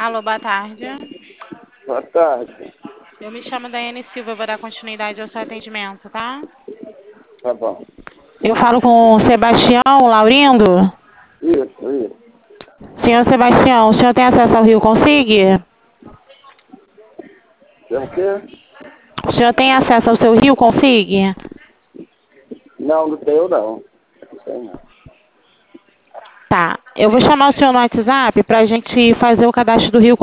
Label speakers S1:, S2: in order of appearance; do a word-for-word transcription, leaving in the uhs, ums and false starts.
S1: Alô, boa tarde.
S2: Boa tarde.
S1: Eu me chamo Daiane Silva, eu vou dar continuidade ao seu atendimento, tá?
S2: Tá bom.
S1: Eu falo com o Sebastião Laurindo.
S2: Isso, isso.
S1: Senhor Sebastião, o senhor tem acesso ao Rio Consig?
S2: Tem o quê?
S1: O senhor tem acesso ao seu Rio Consig?
S2: Não, não tenho não. Não tenho não.
S1: Tá. Eu vou chamar o senhor no WhatsApp pra gente fazer o cadastro do Rio